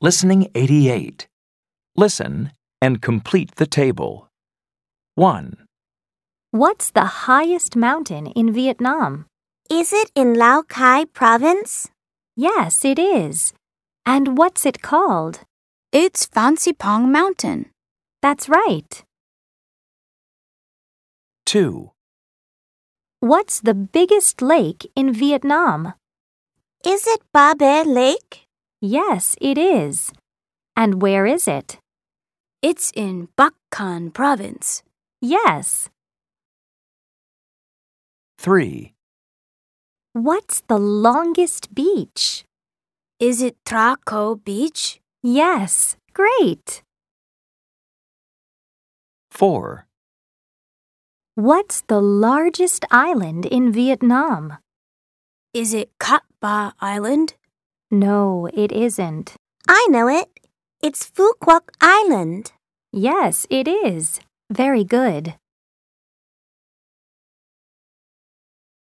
Listening 88. Listen and complete the table. 1, What's the highest mountain in Vietnam? Is it in Lao Cai province? Yes, it is. And what's it called? It's Fansi Pong Mountain. That's right. 2, What's the biggest lake in Vietnam? Is it Ba Be Lake? Yes, it is. And where is it? It's in Bắc Can province. Yes. 3, What's the longest beach? Is it Tra Co Beach? Yes, great. 4, What's the largest island in Vietnam? Is it Cat Ba Island? No, it isn't. I know it. It's Phu Quoc Island. Yes, it is. Very good.